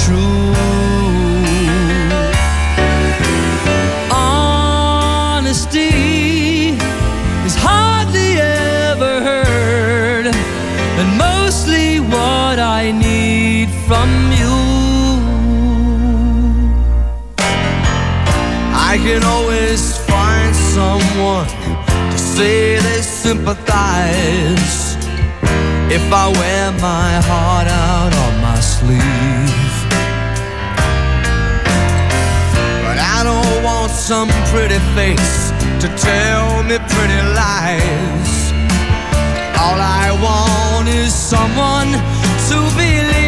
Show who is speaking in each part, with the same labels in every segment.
Speaker 1: untrue. Honesty is hardly ever heard, and mostly what I need from you. I can always find someone to say they sympathize if I wear my heart out on my sleeve. But I don't want some pretty face to tell me pretty lies. All I want is someone to believe.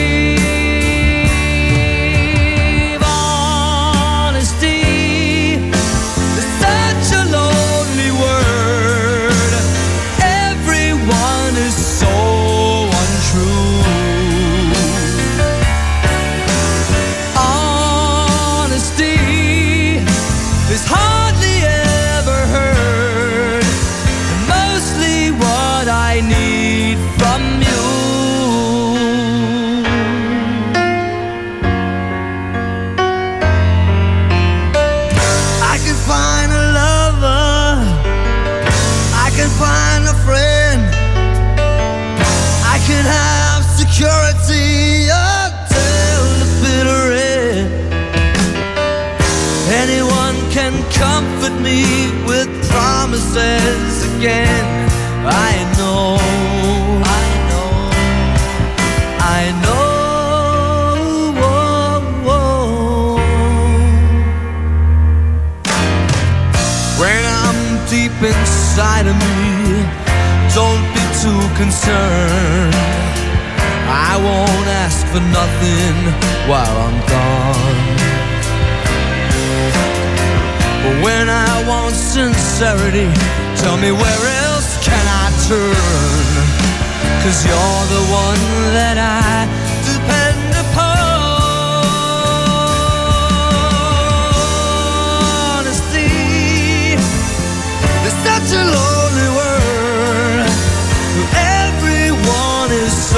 Speaker 1: Security until the bitter end. Anyone can comfort me with promises again. I know. When I'm deep inside of me, don't be too concerned. I won't ask for nothing while I'm gone. But when I want sincerity, tell me where else can I turn? 'Cause you're the one that I depend upon. Honesty is such a lonely word. Everyone is so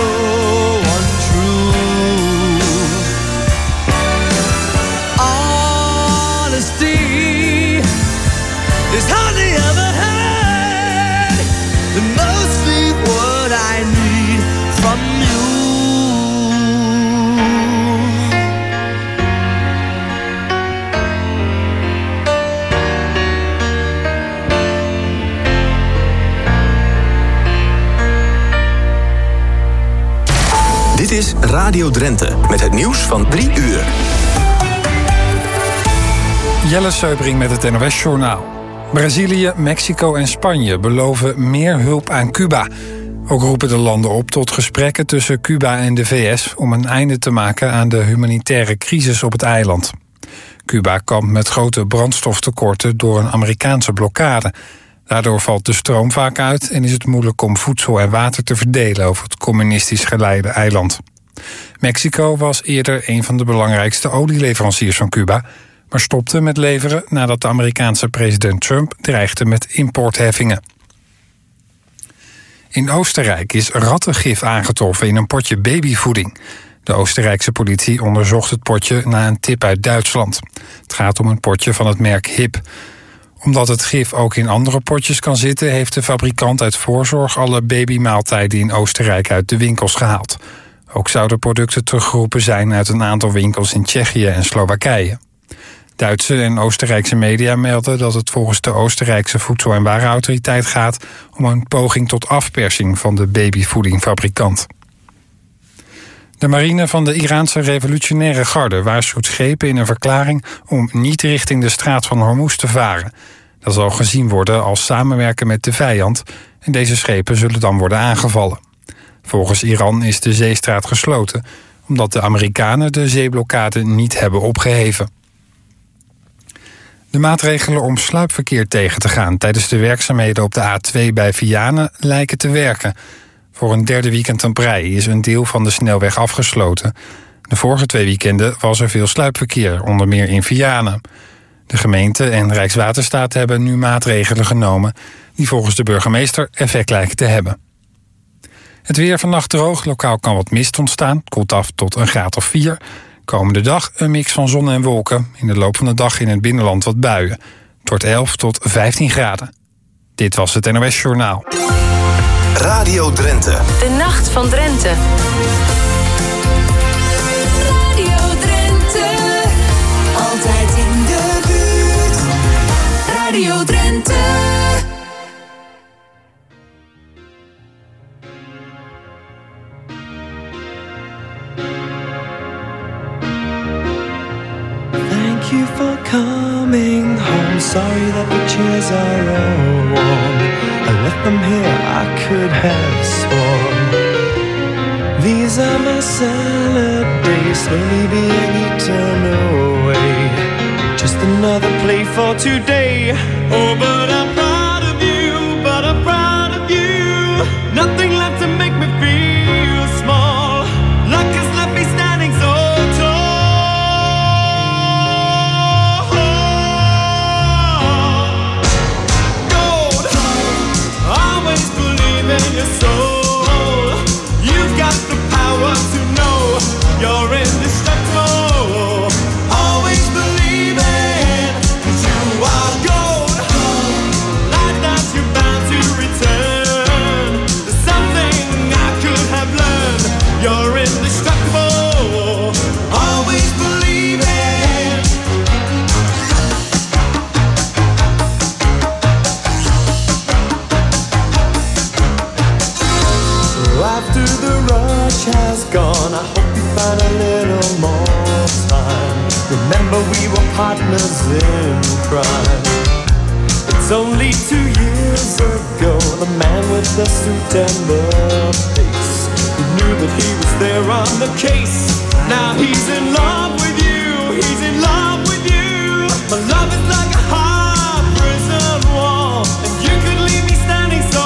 Speaker 1: it's hardly ever had, and mostly what I need from you.
Speaker 2: Dit is Radio Drenthe met het nieuws van 3 uur.
Speaker 3: Jelle Seubring met het NOS-journaal. Brazilië, Mexico en Spanje beloven meer hulp aan Cuba. Ook roepen de landen op tot gesprekken tussen Cuba en de VS... om een einde te maken aan de humanitaire crisis op het eiland. Cuba kampt met grote brandstoftekorten door een Amerikaanse blokkade. Daardoor valt de stroom vaak uit en is het moeilijk om voedsel en water te verdelen over het communistisch geleide eiland. Mexico was eerder een van de belangrijkste olieleveranciers van Cuba, maar stopte met leveren nadat de Amerikaanse president Trump dreigde met importheffingen. In Oostenrijk is rattengif aangetroffen in een potje babyvoeding. De Oostenrijkse politie onderzocht het potje na een tip uit Duitsland. Het gaat om een potje van het merk Hip. Omdat het gif ook in andere potjes kan zitten, heeft de fabrikant uit voorzorg alle babymaaltijden in Oostenrijk uit de winkels gehaald. Ook zouden producten teruggeroepen zijn uit een aantal winkels in Tsjechië en Slowakije. Duitse en Oostenrijkse media melden dat het volgens de Oostenrijkse Voedsel- en Warenautoriteit gaat om een poging tot afpersing van de babyvoedingfabrikant. De marine van de Iraanse revolutionaire garde waarschuwt schepen in een verklaring om niet richting de straat van Hormuz te varen. Dat zal gezien worden als samenwerken met de vijand en deze schepen zullen dan worden aangevallen. Volgens Iran is de zeestraat gesloten omdat de Amerikanen de zeeblokkade niet hebben opgeheven. De maatregelen om sluipverkeer tegen te gaan tijdens de werkzaamheden op de A2 bij Vianen lijken te werken. Voor een derde weekend aan brei is een deel van de snelweg afgesloten. De vorige 2 weekenden was er veel sluipverkeer, onder meer in Vianen. De gemeente en Rijkswaterstaat hebben nu maatregelen genomen die volgens de burgemeester effect lijken te hebben. Het weer vannacht droog, lokaal kan wat mist ontstaan. Het koelt af tot een graad of 4. Komende dag een mix van zon en wolken. In de loop van de dag in het binnenland wat buien. Het wordt 11 tot 15 graden. Dit was het NOS Journaal.
Speaker 2: Radio Drenthe.
Speaker 4: De Nacht van Drenthe.
Speaker 5: Radio Drenthe. Altijd in de buurt. Radio Drenthe.
Speaker 6: Thank you for coming home. Sorry that the chairs are all warm. I left them here, I could have sworn. These are my salad days, slowly being eaten away. Just another play for today. Oh, but I'm proud of you, but I'm proud of you. Nothing left to make me feel small. Luck has left me standing so tall. Gold, always believe in your soul. You've got the power to know you're indestructible. Always believe in, 'cause you are gold. Like that you're bound to return. There's something I could have learned. You're indestructible. Always believe in. So after the rush has gone, I hope you find a little more time. Remember we were partners in crime. It's only 2 years ago, the man with the suit and the face, who knew that he was there on the case. Now he's in love with you, he's in love with you. My love is like a high prison wall, and you could leave me standing so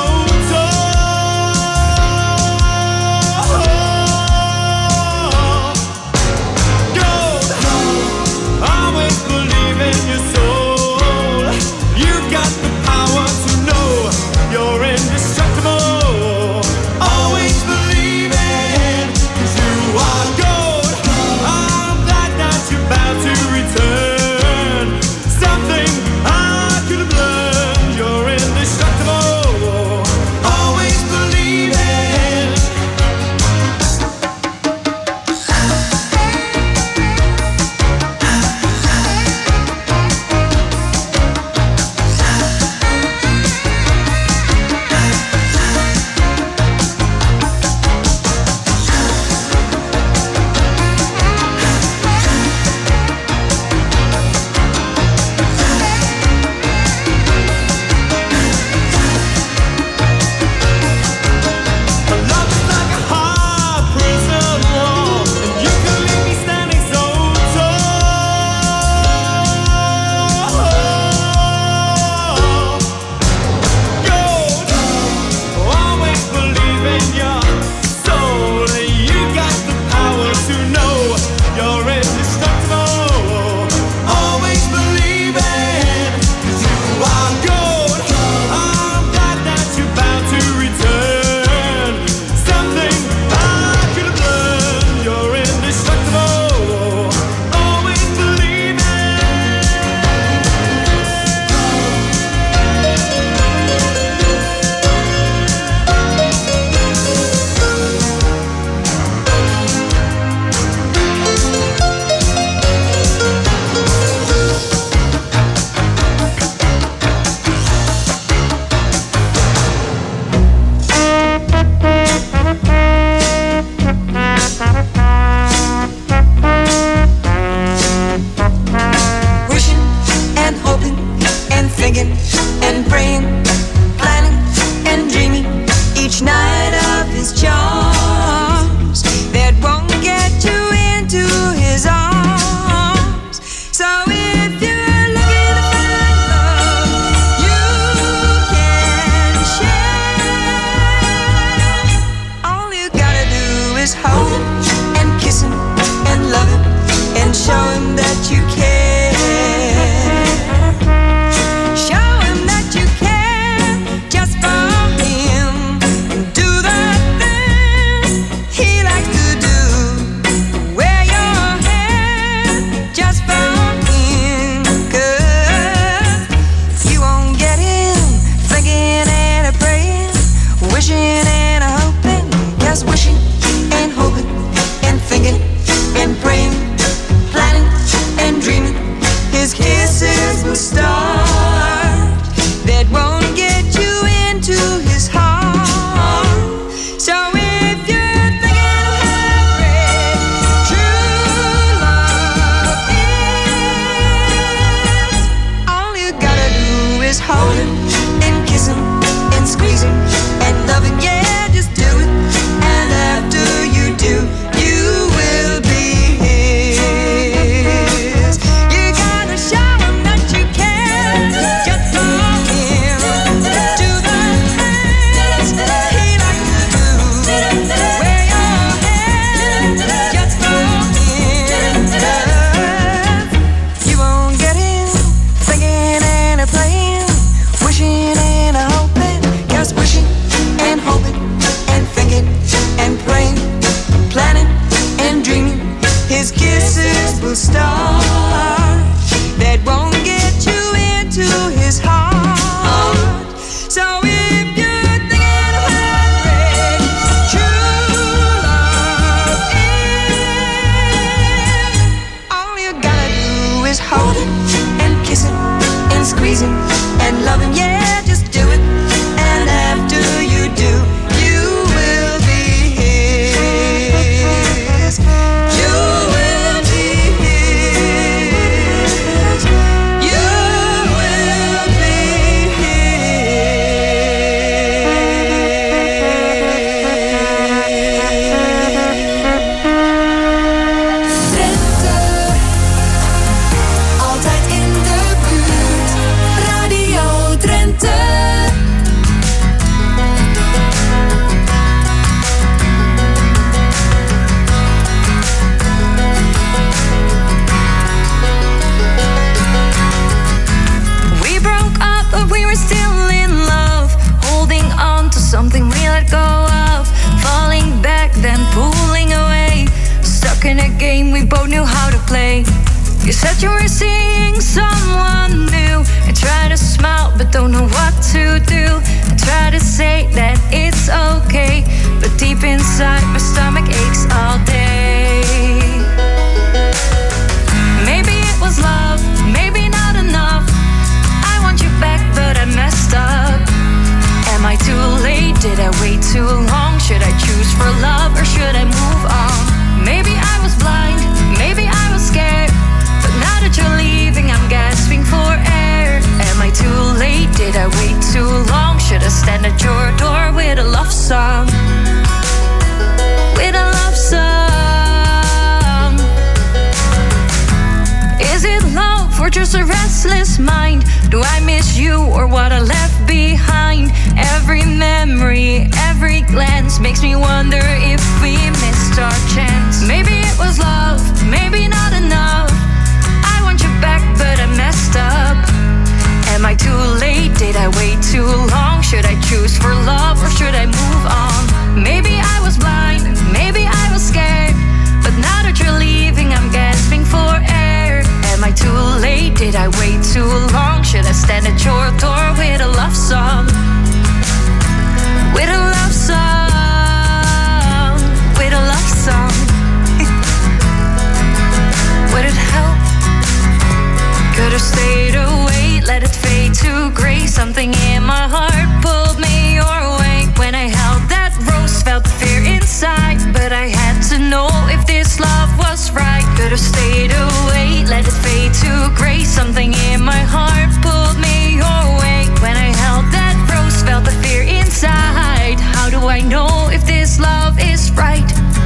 Speaker 6: tall. Gold, always believe in your soul. You've got the power to know you're indestructible. Always believe in, 'cause you are gold.
Speaker 4: little star that won't get you into his heart. So if you're thinking of heartbreak, true love is. All you gotta do is hold him and kiss him and squeeze him and love him. Yeah, just do it. And after you do, you will be his. You will be his. You will be
Speaker 5: Drenthe, altijd in de buurt. Radio Drenthe.
Speaker 4: We broke up, but we were still in love. Holding on to something we let go of. Falling back, then pulling away. Stuck in a game we both knew how to play. You said you were seeing someone new. I try to smile, but don't know what to do. I try to say that it's okay, but deep inside my stomach aches all day. Maybe it was love, maybe not enough. I want you back, but I messed up. Am I too late? Did I wait too long? Should I choose for love or should I move on? Maybe I was blind, maybe I was scared. But now that you're leaving, I'm gasping for air. Am I too late? Did I wait too long? Should I stand at your door with a love song? With a love song. Is it love or just a restless mind? Do I miss you or what I left behind? Every memory, every glance makes me wonder if we missed our chance. Maybe it was love, maybe not enough. I want you back, but I messed up. Am I too late? Did I wait too long? Should I choose for love or should I move on? Maybe I was blind, maybe I was scared. But now that you're leaving, I'm gasping for air. Am I too late? Did I wait too long? Should I stand at your door with a love song? With a love song. With a love song. Would it help? Could have stayed away, let it fade to gray. Something in my heart pulled me your way. When I held that rose, felt the fear inside. But I had to know if this love was right. Could have stayed away, let it fade to gray. Something in my heart pulled me your way. When I held that rose, felt the fear inside. How do I know if this love is right?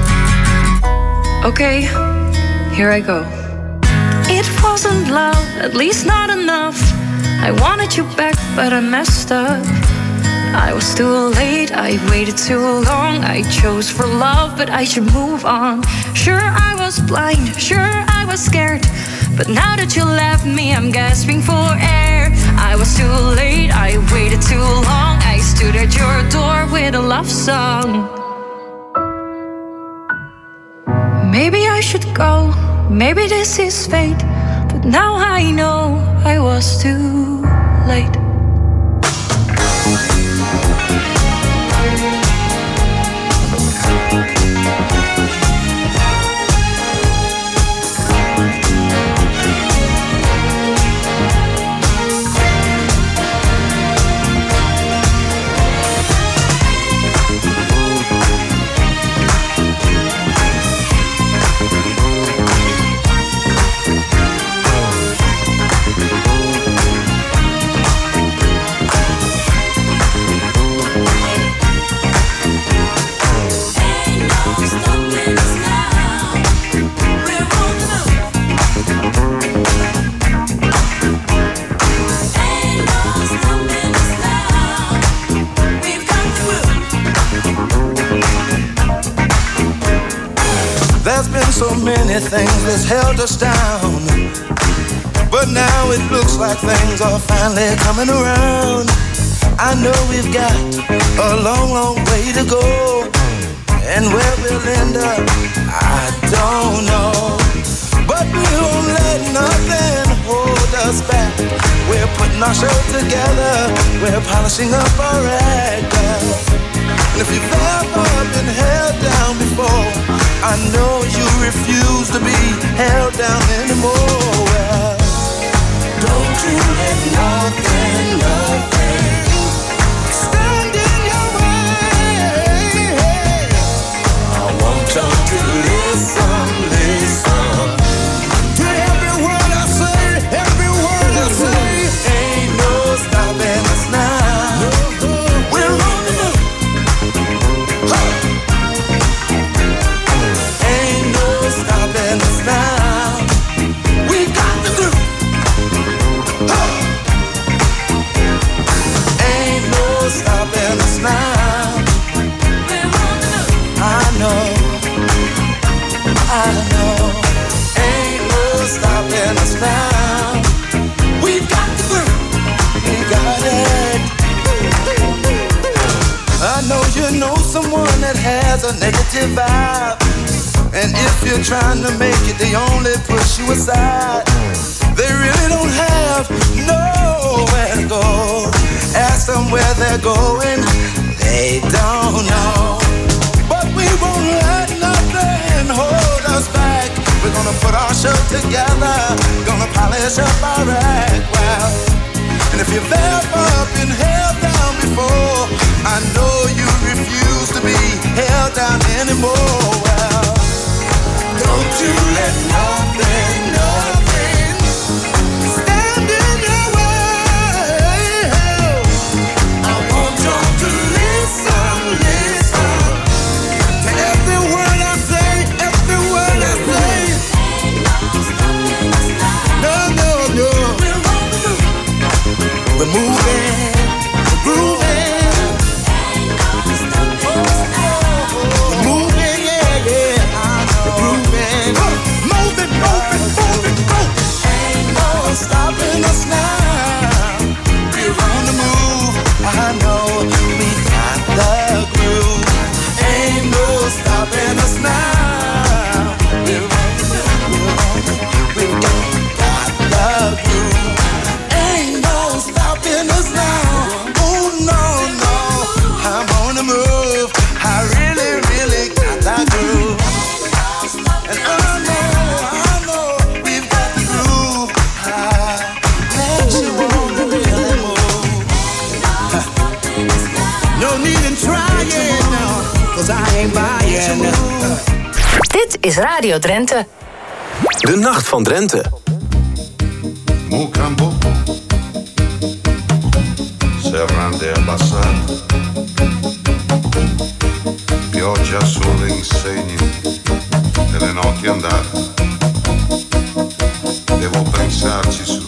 Speaker 4: Okay, here I go. It wasn't love, at least not enough. I wanted you back, but I messed up. I was too late, I waited too long. I chose for love, but I should move on. Sure, I was blind, sure, I was scared. But now that you left me, I'm gasping for air. I was too late, I waited too long. I stood at your door with a love song. Maybe I should go, maybe this is fate. But now I know I was too late.
Speaker 7: There's been so many things that's held us down, but now it looks like things are finally coming around. I know we've got a long, long way to go, and where we'll end up, I don't know. But we'll our show together, we're polishing up our act, well. And if you've ever been held down before, I know you refuse to be held down anymore, well. Don't you let nothing stand in your way. I want you to listen to every word I say, every word I say. Ain't no stopping us now. We're on the move. Ain't no stopping us now. We got the groove. Ain't no stopping us now. We're on the move. I know. Ain't no stopping us now. We've got the groove. We got it. I know you know someone that has a negative vibe, and if you're trying to make it, they only push you aside. They really don't have nowhere to go. Ask them where they're going, they don't know. But we won't let nothing hold us back. We're gonna put our show together, gonna polish up our act, well. And if you've ever been held down before, I know you refuse to be held down anymore, well. Don't you let nothing stand in your way. I want you to listen to every word I say, every word I say. No. We're moving, we're grooving. We're moving, yeah. We're grooving. Moving. Ain't no stopping us now. We're on the move. I know we got the groove. Ain't no stopping us now. We're on the move. We got the groove. Ain't no stopping us now. Oh no. I'm on the move. I really got that groove. And I know we've got the groove. Makes you wanna really move. No need in trying now, 'cause I ain't buying.
Speaker 8: Dit is Radio Drenthe.
Speaker 2: De Nacht van Drenthe.
Speaker 9: Mucambo, serrande abbassate, pioggia sulle insegne delle notti andate. Devo pensarci su,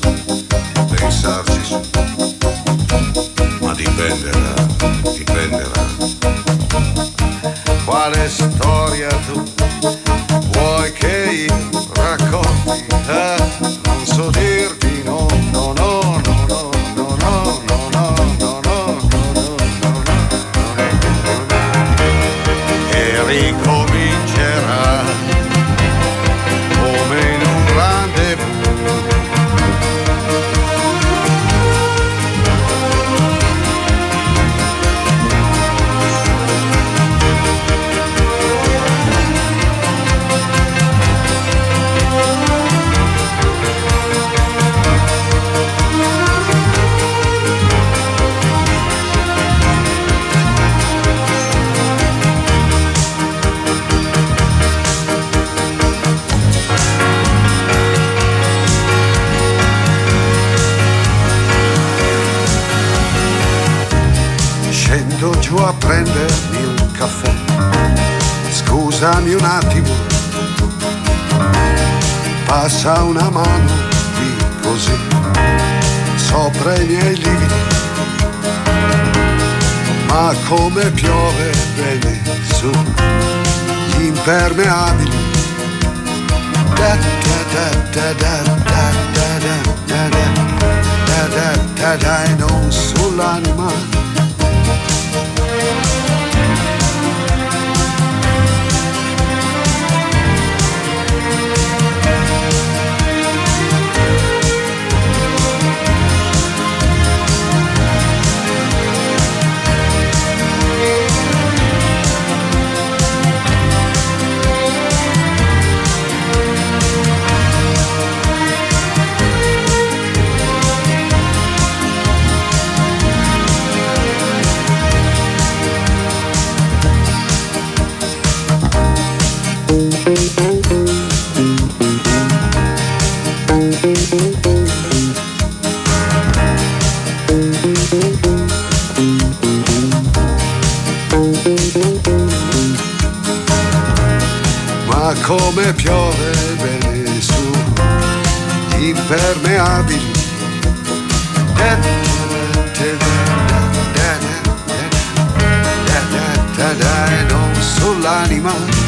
Speaker 9: ma dipenderà. Quale storia tu vuoi che io racconti? Non so dirti no. E ricomincerà come in un rendezvous. Scendo giù a prendermi un caffè, scusami un attimo, passa una mano qui così, sopra i miei lividi, ma come piove bene su gli impermeabili. Da da da da da da da da da da da da, e non sull'anima. bene su, impermeabili. Non so l'anima.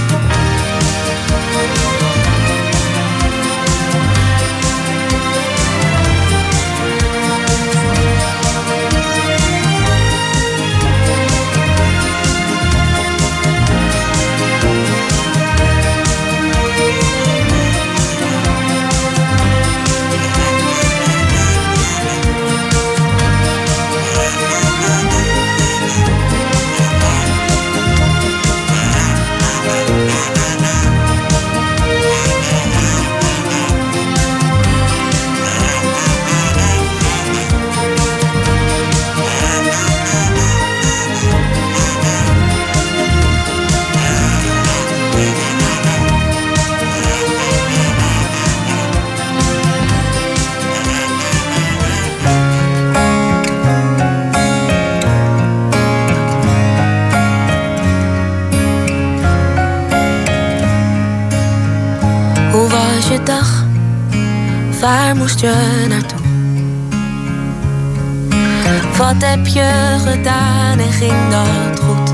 Speaker 10: Dag, waar moest je naartoe? Wat heb je gedaan en ging dat goed?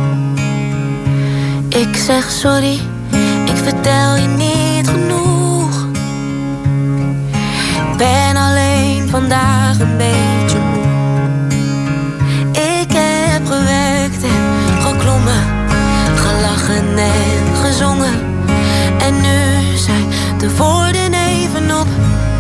Speaker 10: Ik zeg sorry, ik vertel je niet genoeg. Ik ben alleen vandaag een beetje moe. Ik heb gewerkt en geklommen, gelachen en gezongen. En nu zijn de woorden even op.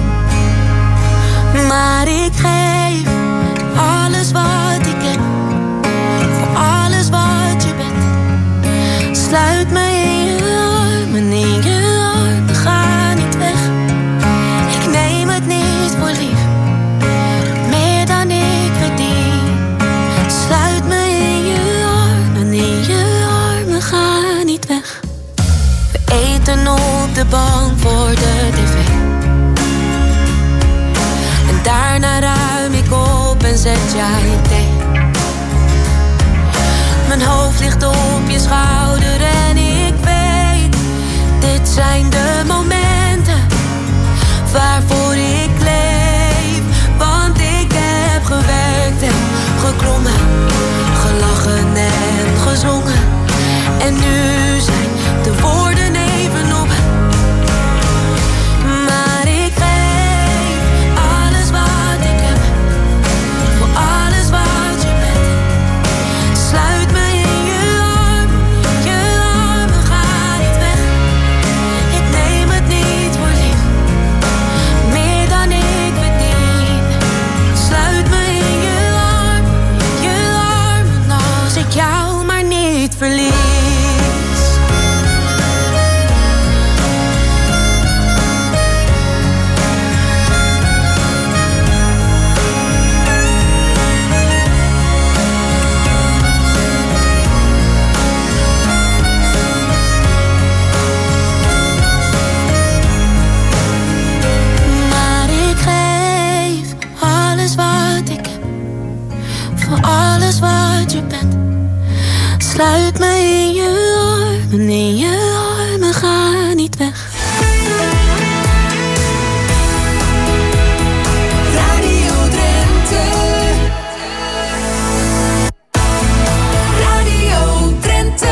Speaker 10: Maar ik geef alles wat ik heb, voor alles wat je bent. Sluit me in je armen, in je armen, ga niet weg. Ik neem het niet voor lief, meer dan ik verdien. Sluit me in je armen, in je armen, ga niet weg. Eten op de bank voor de tv. En daarna ruim ik op en zet jij thee. Mijn hoofd ligt op je schouder en ik weet, dit zijn de momenten waarvoor ik leef. Want ik heb gewerkt en geklommen, gelachen en gezongen. En nu zijn de woorden even op. Maar ik geef alles wat ik heb, voor alles wat je bent. Sluit me in je armen, ga niet weg. Ik neem het niet voor lief, meer dan ik verdien. Sluit me in je armen, als ik jou maar niet verlies. Alles wat je bent. Sluit me in je armen, ga niet weg.
Speaker 5: Radio Drenthe. Radio Drenthe.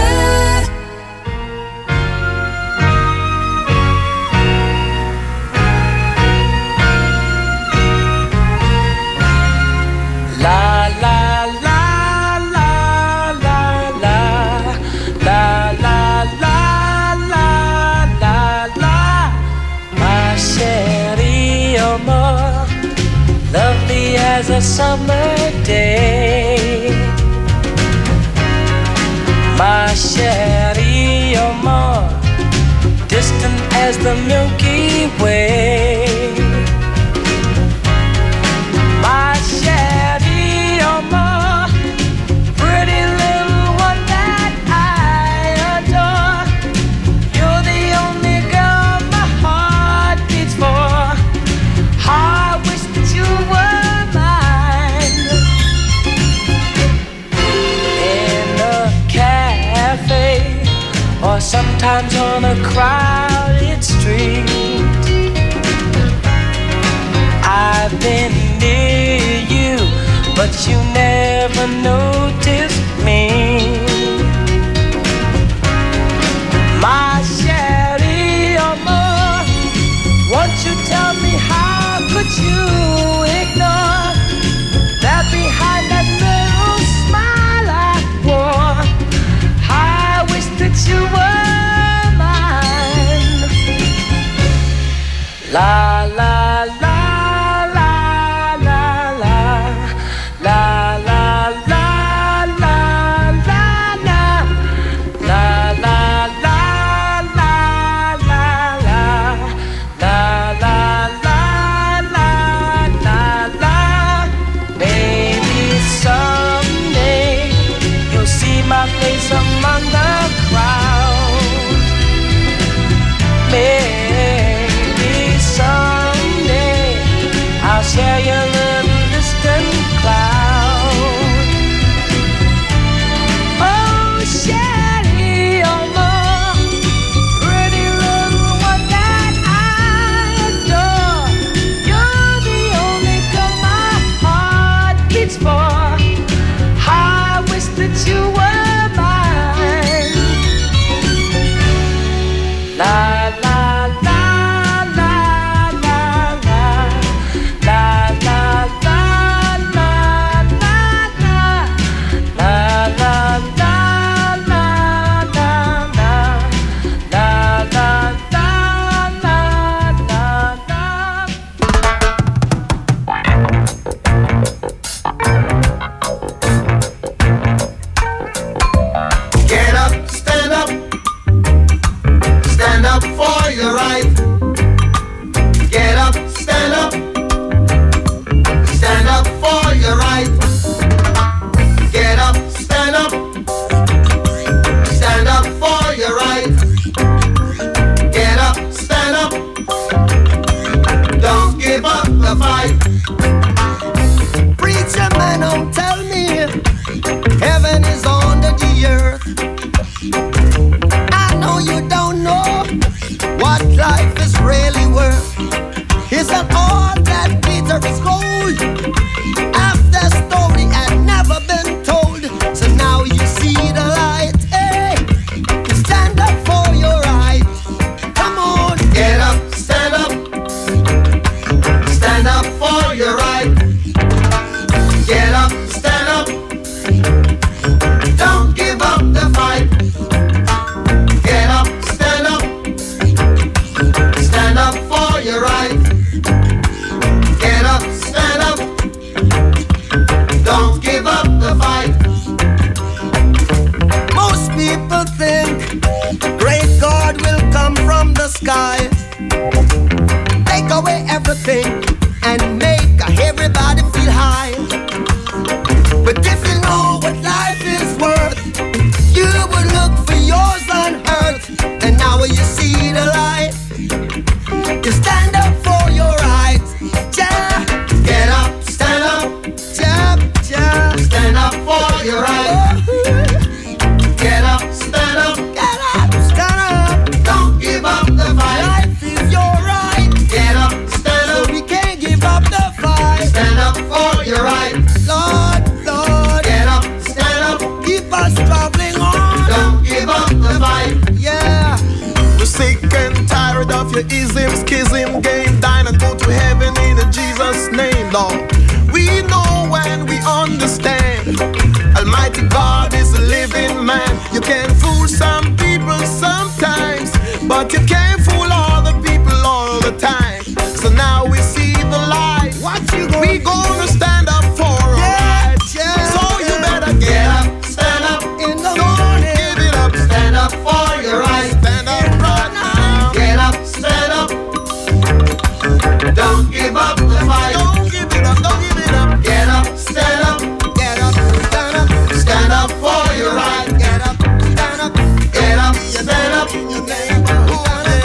Speaker 11: La la la la la la la la la la la la. My chérie, oh more lovely as a summer day. My chérie, oh more distant as the Milky Way. My chérie, oh more pretty little one that I adore. You're the only girl my heart beats for. I wish that you were mine. In a cafe or sometimes on a crowded street, La la la la la la la la la la la la la la la la la la la. Baby, someday you'll see my face among the crowd. Maybe someday I'll share your little distant cloud. Oh, Sherry, oh, my pretty little one that I adore. You're the only girl my heart beats for. How I wish that you were mine. La la la la la la la la la la la la la la la la
Speaker 7: Get up, stand up. Stand up for your right. Get up, stand up. Stand up for your right. Get up, stand up. Stand up for your right. Get up, stand up. Don't give up the fight.
Speaker 12: Preacher man, don't tell me heaven is under the earth. I know you don't know what life is really worth. Isn't all that glitter is gold? After story had never been told, so now you see the light. Hey, stand up for your right. Come on,
Speaker 7: Get up, stand up. Stand up for your right. Get up, stand up. Don't give up the fight. Get up, stand up. Stand up for your right. Get up, stand up. Don't give up the fight.
Speaker 12: most people think great God will come from the sky, take away everything and make everybody feel high. But if you know what life is worth, you would look for yours on earth. And now when you see the light, you stand up for your rights. Yeah,
Speaker 7: Get up, stand up.
Speaker 12: yeah, yeah.
Speaker 7: Stand up for your right. Get up, stand up.
Speaker 12: Get up, stand up.
Speaker 7: Don't give up the fight.
Speaker 12: Life is your right,
Speaker 7: Get up, stand
Speaker 12: so
Speaker 7: up.
Speaker 12: we can't give up the fight.
Speaker 7: Stand up for your right.
Speaker 12: Lord, Lord,
Speaker 7: Get up, stand up.
Speaker 12: keep us traveling on.
Speaker 7: Don't give up the fight.
Speaker 12: Yeah,
Speaker 13: We're sick and tired of your ism, schism, game. Dine and go to heaven in Jesus' name, Lord. We know and we understand. Almighty God is a living man. You can fool some people sometimes, but you can't fool all the people all the time. So now we see the light.
Speaker 12: what you gonna
Speaker 13: We gonna stand up for our
Speaker 12: Yeah,
Speaker 13: rights.
Speaker 12: yeah,
Speaker 13: So you
Speaker 12: yeah.
Speaker 13: better
Speaker 7: Get
Speaker 13: get up.
Speaker 7: up, stand up.
Speaker 12: in the
Speaker 13: Don't
Speaker 12: morning?
Speaker 13: give it up.
Speaker 7: Stand up for your right.
Speaker 13: Stand up right now.
Speaker 7: Get up, stand up. Don't give up the fight.
Speaker 13: Don't give it up. Don't give it up.
Speaker 7: Get up, stand up.
Speaker 12: Get up, stand up,
Speaker 7: Stand up for your right.
Speaker 12: get up, stand up.
Speaker 7: Get up, stand up.
Speaker 12: In your neighborhood.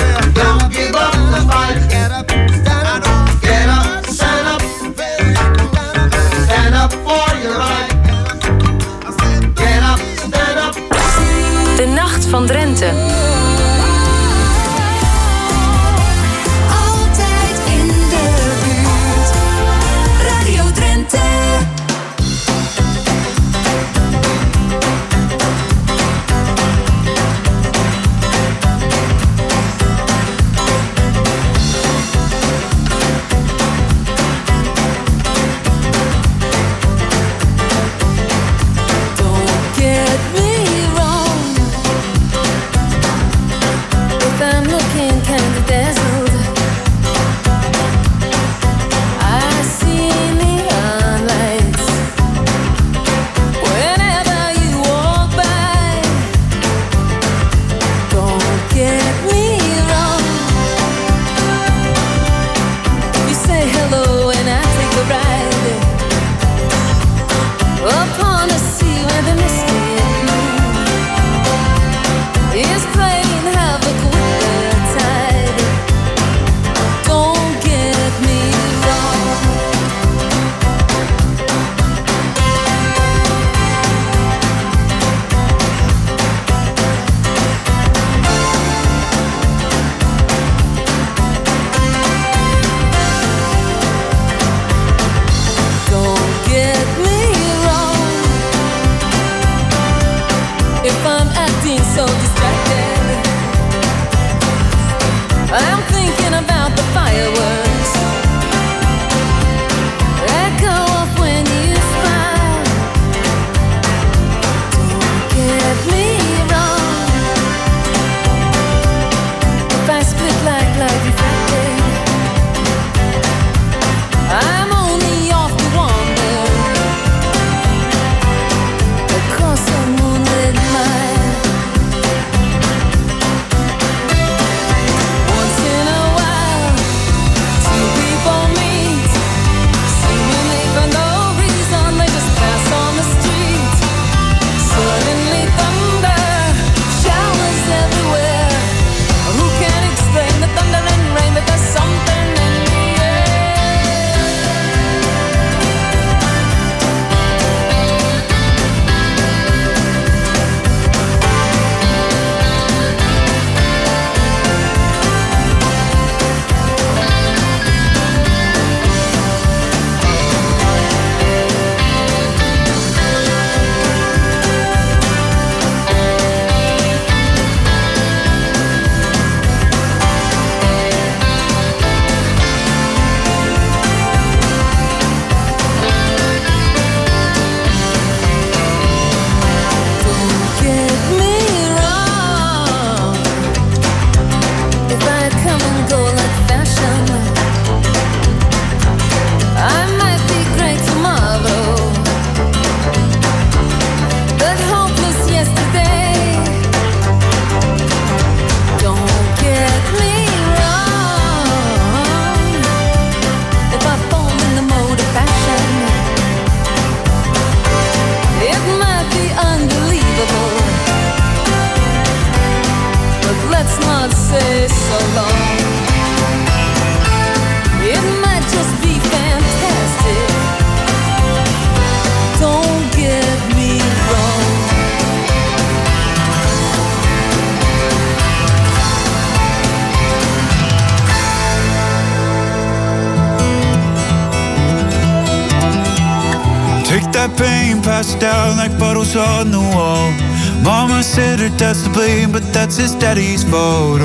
Speaker 14: that pain passed down like bottles on the wall. Mama said her dad's to blame, but that's his daddy's fault.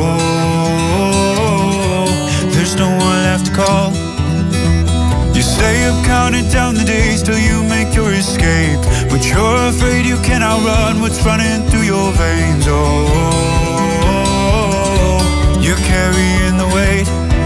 Speaker 14: Oh, there's no one left to call. You stay up counting down the days till you make your escape, but you're afraid you can't outrun what's running through your veins. Oh, you're carrying the weight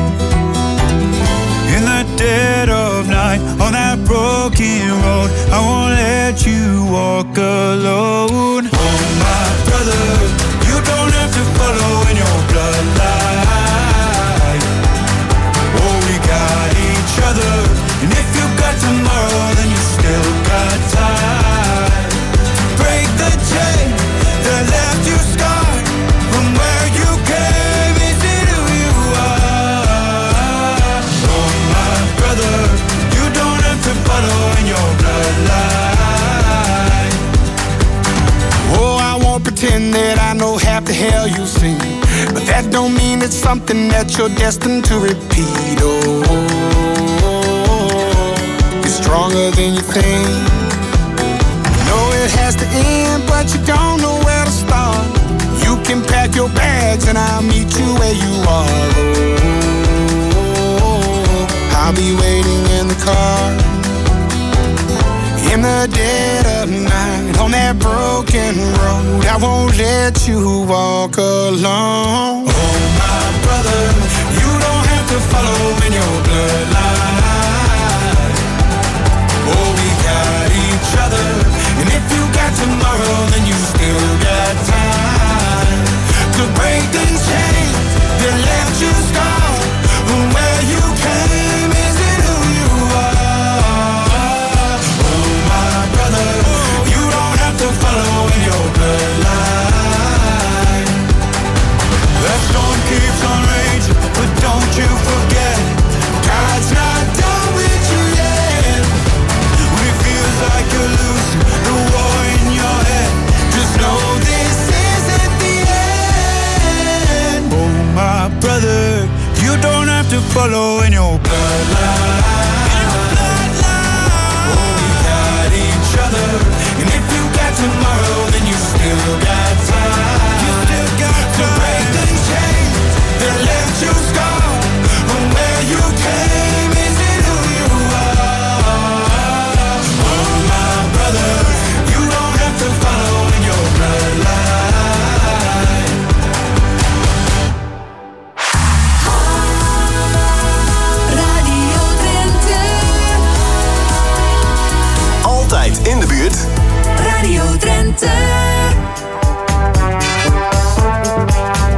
Speaker 14: in the dead of night on that broken road. I won't let you walk alone. Oh, my brother, you don't have to follow in your bloodline. Oh, we got each other, and if you got tomorrow, then you still got time. Break the chain that left you scarred from where you came. Is it who you are? Oh, my brother, you don't have to follow in your bloodline.
Speaker 13: Oh, I won't pretend that I know half the hell you've seen, but that don't mean it's something that you're destined to repeat. Oh, you're stronger than you think. You know it has to end, but you don't know where to start. You can pack your bags and I'll meet you where you are. Oh, I'll be waiting in the car in the dead of night on that broken road. I won't let you walk alone.
Speaker 14: Oh, my brother, you don't have to follow in your bloodline. Oh, we got each other, and if you got tomorrow, then you still got time to break the chain that left you scarred from where you came. Is it who you are? Oh, my brother, you don't have to follow in your bloodline. That storm keeps on raging, but don't you forget, God's not done with you yet. When it feels like you're losing the war in your head, just know this isn't the end. Oh, my brother, you don't have to follow in your bloodline. Oh, we got each other, and if you got tomorrow, then you still got time. You still got to break the chain that left you scarred from where you came. Is it who you are? Oh, my brother, you don't have to follow in your bloodline.
Speaker 5: Radio Drenthe.
Speaker 2: Altijd in de buurt.
Speaker 5: Radio Drenthe.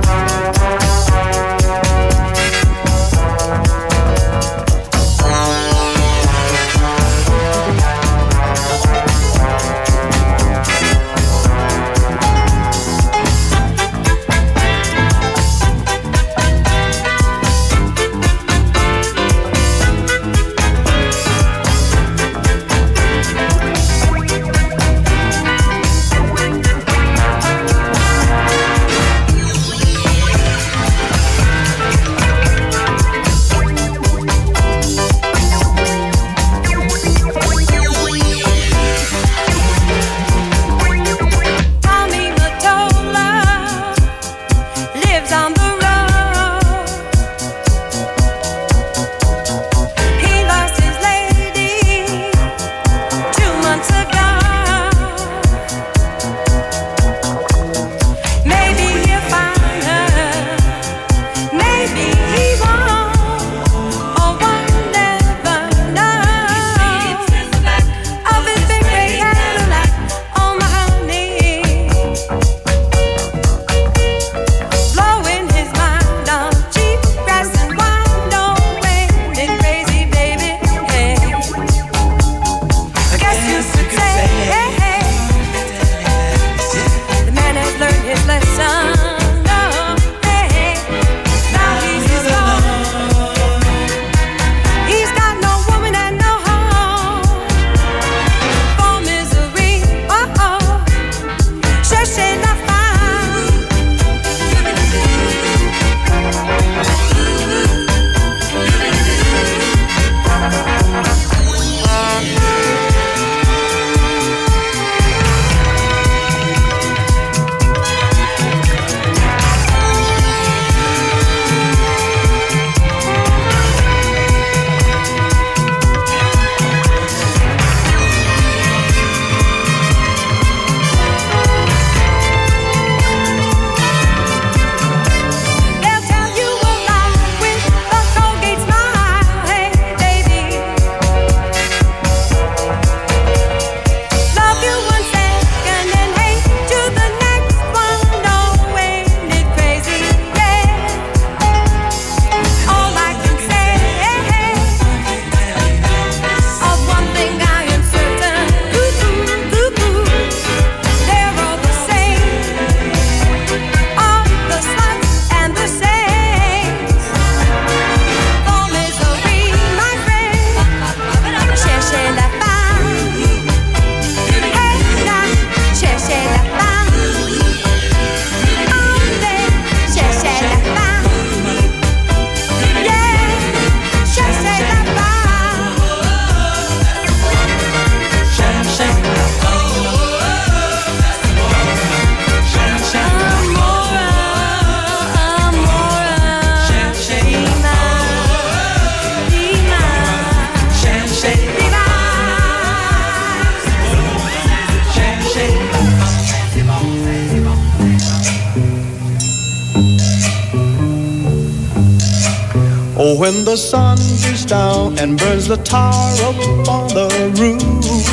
Speaker 6: Oh, when the sun beats down and burns the tar up on the roof,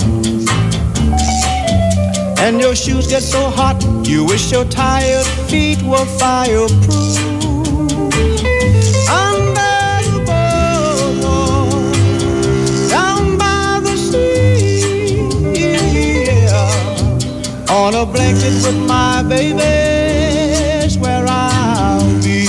Speaker 6: and your shoes get so hot, you wish your tired feet were fireproof. Under the boardwalk, down by the sea, yeah. On a blanket with my baby's where I'll be.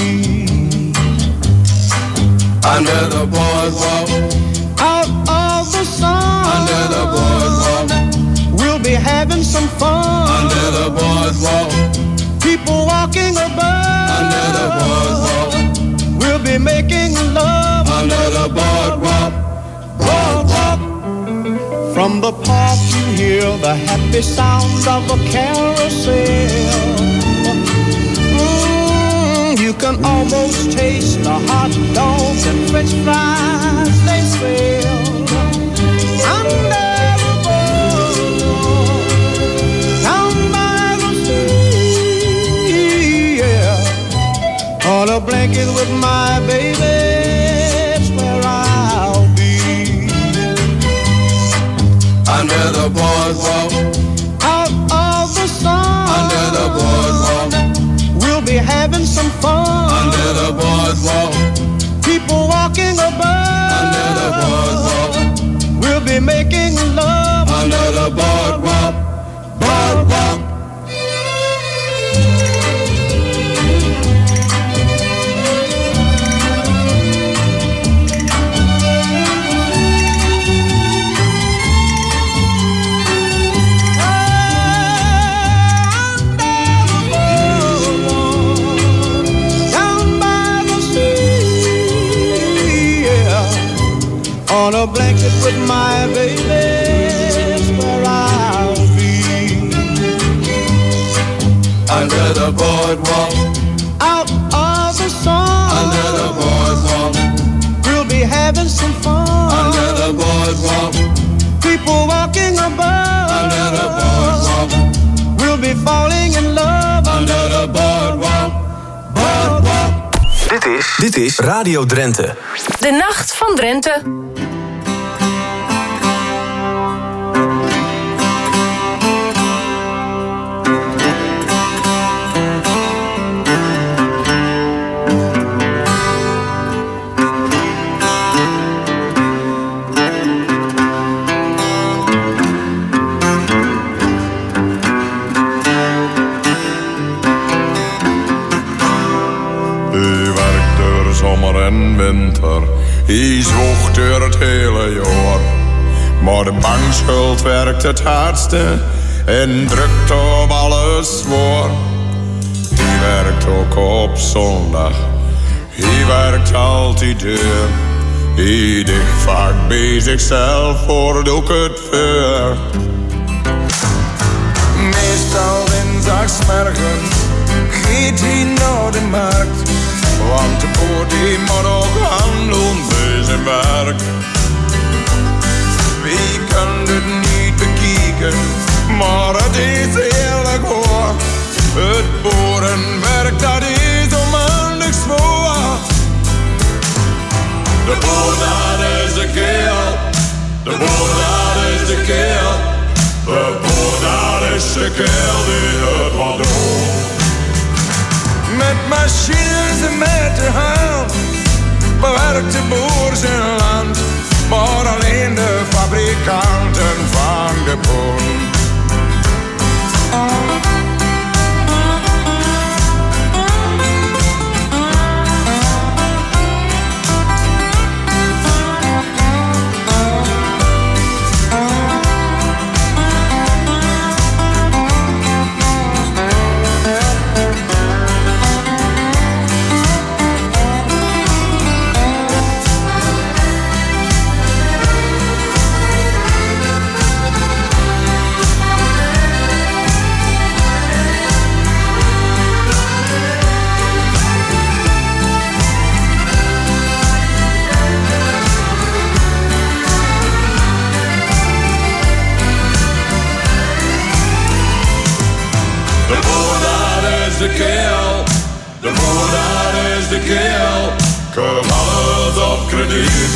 Speaker 14: Under the boardwalk,
Speaker 6: out of the sun,
Speaker 14: under the boardwalk,
Speaker 6: we'll be having some fun.
Speaker 14: Under the boardwalk,
Speaker 6: people walking above.
Speaker 14: Under the boardwalk,
Speaker 6: we'll be making love.
Speaker 14: Under the boardwalk,
Speaker 6: boardwalk. From the park you hear the happy sounds of a carousel. You can almost taste the hot dogs and French fries they sell. Under the boardwalk, down by the sea, yeah. On a blanket with my baby, it's where I'll be.
Speaker 14: Under the boardwalk,
Speaker 6: out of the sun,
Speaker 14: under the boardwalk,
Speaker 6: we'll be having some fun.
Speaker 14: Under the boardwalk,
Speaker 6: people walking above.
Speaker 14: Under the boardwalk,
Speaker 6: we'll be making love.
Speaker 14: Under the boardwalk, boardwalk.
Speaker 6: On a blanket with my baby's where I'll be.
Speaker 14: Under the boardwalk,
Speaker 6: out of the sun,
Speaker 14: under the boardwalk,
Speaker 6: we'll be having some fun.
Speaker 14: Under the boardwalk,
Speaker 6: people walking above.
Speaker 14: Under the boardwalk,
Speaker 6: we'll be falling in love.
Speaker 14: Under the boardwalk, boardwalk.
Speaker 2: Dit is Radio Drenthe.
Speaker 8: De Nacht van Drenthe.
Speaker 14: Zomer en winter, hij zwoeg door het hele jaar. Maar de bankschuld werkt het hardste en drukt op alles zwaar. Hij werkt ook op zondag, hij werkt altijd deur. Hij dicht vaak bij zichzelf voor doek het vuur. Meestal dinsdagsmorgens gaat hij naar de markt. Want de boer die moet ook handelen bij zijn werk. Wie kan het niet bekijken, maar het is eerlijk hoor. Het boerenwerk dat is onmiddellijk zwaar. De boer dat is de keel, de boer dat is de keel. De boer dat is de keel die het wat doet. Met machines en met de hand bewerkt de boer zijn land, maar alleen de fabrikanten van de poen.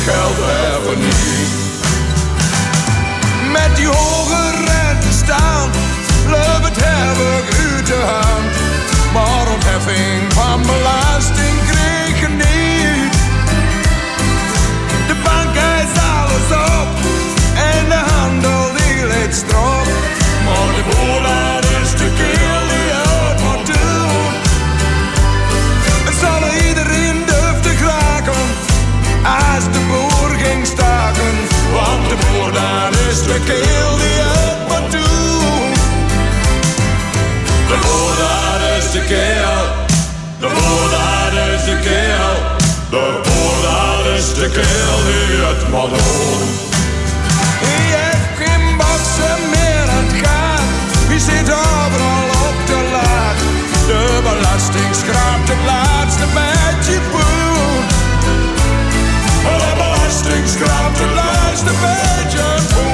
Speaker 14: geld hebben niet. Met die hoge rente staan, loopt het hebben uit de hand. Maar ontheffing van belasting kreeg je niet. De bank eist alles op en de handel die leed strop. Maar de boer dat is de keel die het moet doen. Het zal iedereen durfde kraken als de boer ging staken. Want de boer dat is de keel die het moet doen. De boer dat is de keel. De boer dat is de keel. De boer dat is de keel die het moet doen. Hij heeft geen boksen meer aan het gaan. Wie zit overal op de laad? De belasting schraapt het laatste beetje poen. De belasting schraapt het laatste beetje poen.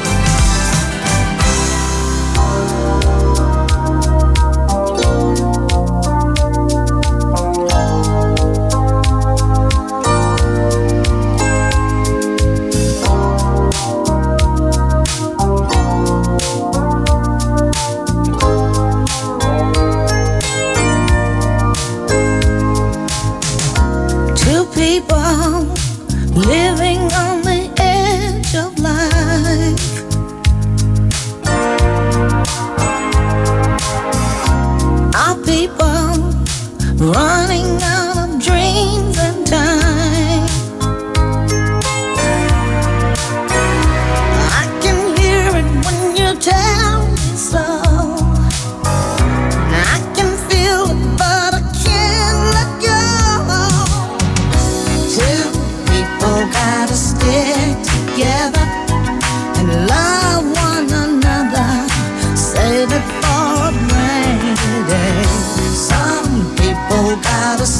Speaker 10: People living on the edge of life. Our people running out of dreams and time. I can hear it when you tell me so. I can feel it, but I can't let go. Gotta stick together and love one another. Save it for a rainy day. Some people gotta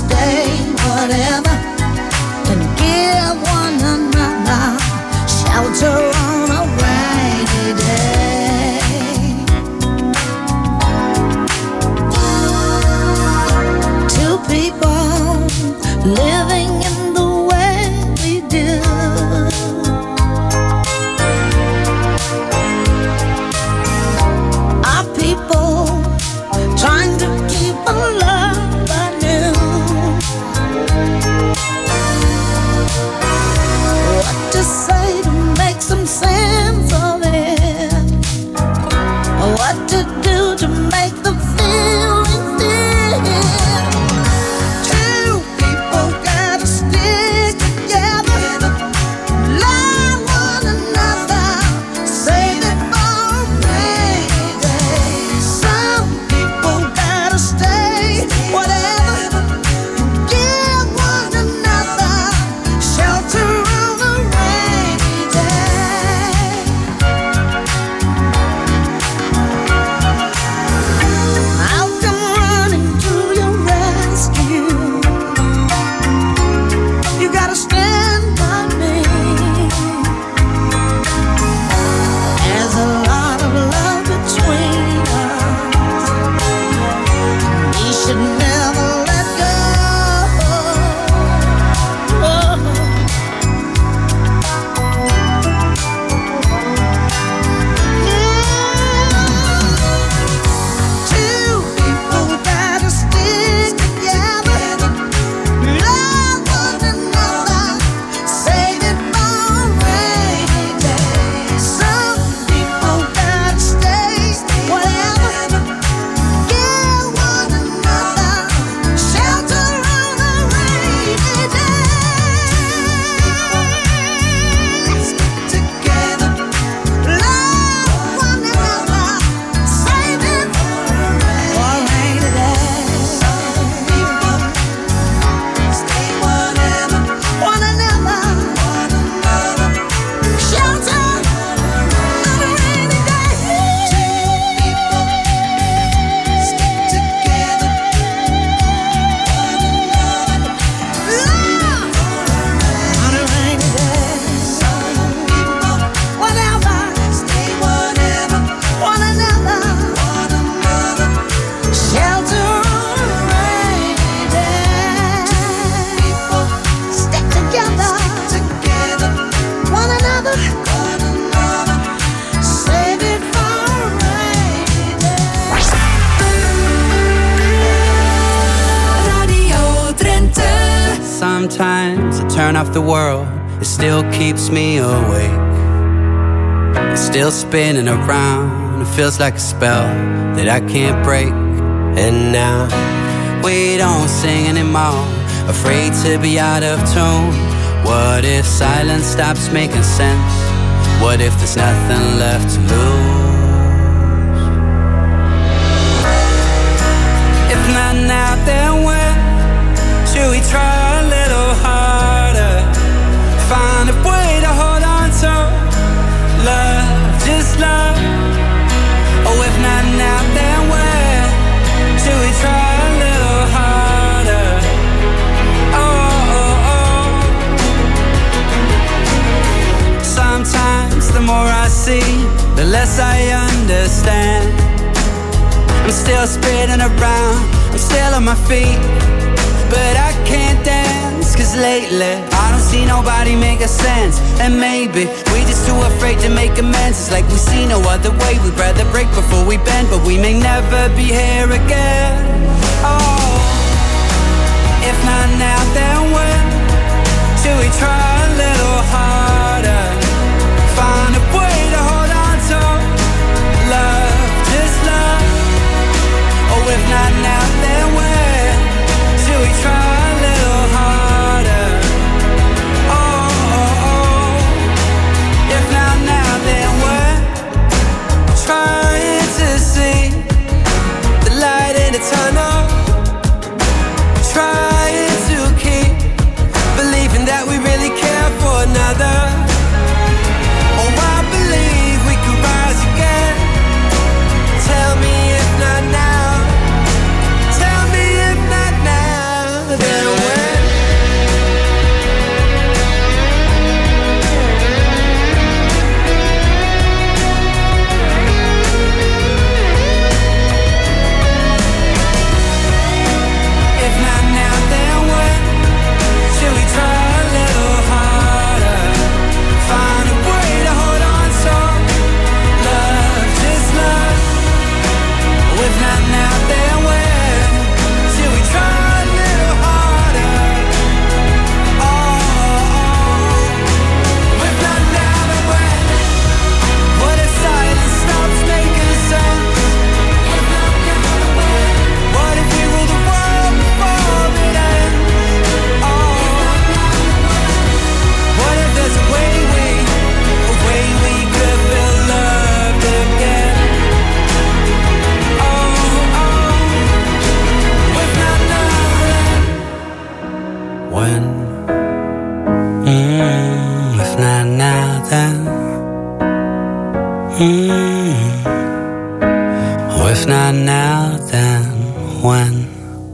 Speaker 15: Sometimes I turn off the world, it still keeps me awake. It's still spinning around, it feels like a spell that I can't break. And now we don't sing anymore, afraid to be out of tune. What if silence stops making sense? What if there's nothing left to lose? If not now, then when? Should we try a little harder? Find a way to hold on to love, just love. Oh, if not now, then when? Should we try a little harder? Oh, oh, oh. Sometimes the more I see, the less I understand. I'm still spinning around, I'm still on my feet, but I can't dance, cause lately I don't see nobody making sense. And maybe we just too afraid to make amends. It's like we see no other way, we'd rather break before we bend, but we may never be here again. Oh, if not now, then when? Should we try a little harder? Find a way to hold on to love, just love. Oh, if not now, then when? Should we try a little harder? Oh, oh, oh. If not now, then when? Trying to see the light in the tunnel, trying to keep believing that we really care for another. Oh, I believe we could rise again. Tell me if not now. Tell me if not now, then when? If not now, then when? Should we try a little harder? Find a way to hold on to love, just love. Oh, if not now, then when? Should we try a little harder? Oh, oh, oh. If not now, then when? What if silence stops making sense? What if we rule the world before it ends? Oh, what if there's a way we could feel loved again? Oh, oh, if not now, then when? If not now, then oh, if not now, then when?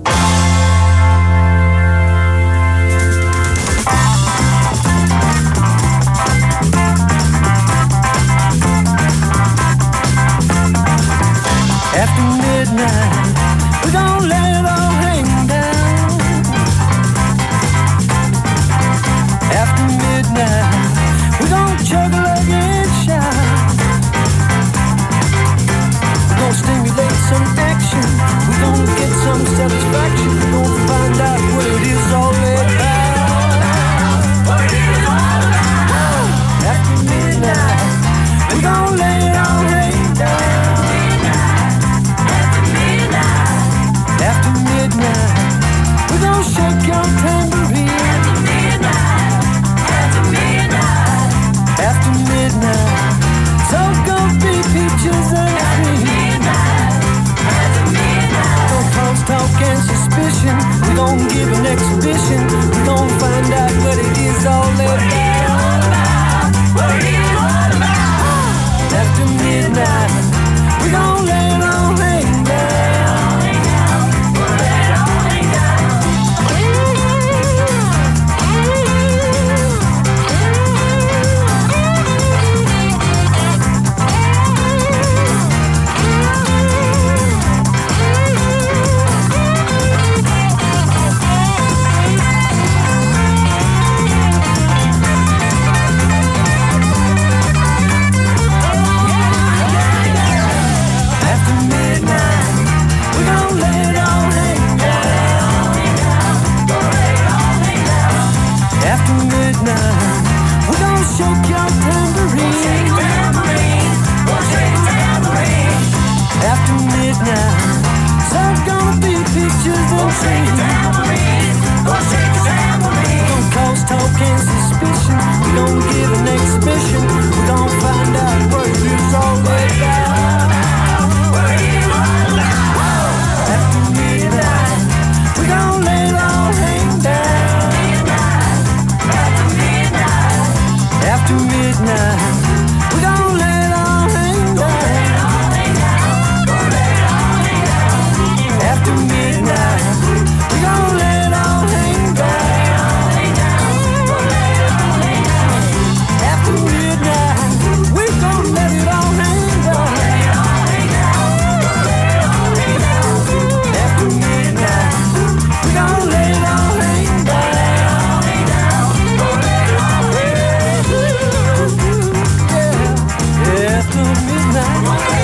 Speaker 6: After midnight, we gon' let it all hang down. After midnight, we gon' juggle and shout. We gon' stimulate some action. We gon' get some satisfaction. We gon' find out what it is all about. After midnight, we gon' let it all hang down. After midnight, we gon' shake your tambourine. After midnight, after midnight,
Speaker 16: After midnight, we're gonna shake your tambourine. We'll shake your tambourine. After midnight, there's gonna be pictures and trees. We'll shake your tambourine. We're gonna cause talk and suspicion. We're gonna give an exhibition. We're gonna find out what it's all about. After midnight, we're gonna lay it all hang down. After midnight, after midnight, we're gonna lay it all hang down. After midnight, we're gonna lay it all hang down. After midnight, we're gonna let it all hang down. After midnight, we're gonna lay it all hang down. Yeah, after midnight.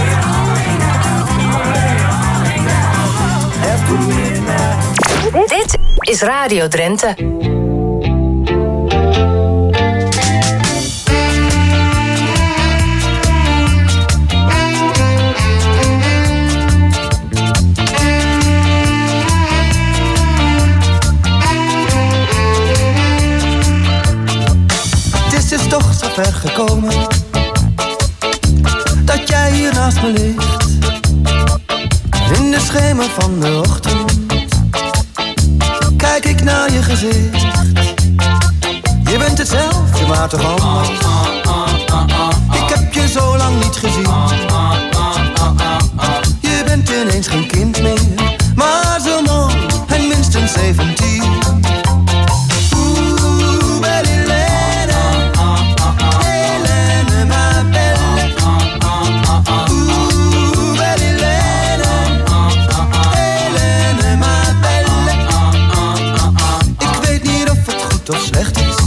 Speaker 16: After midnight.
Speaker 8: Dit is Radio Drenthe.
Speaker 1: Het is toch zo ver gekomen dat jij hier naast me ligt. In de schemer van de ochtend kijk ik naar je gezicht. Je bent hetzelfde, maar toch anders.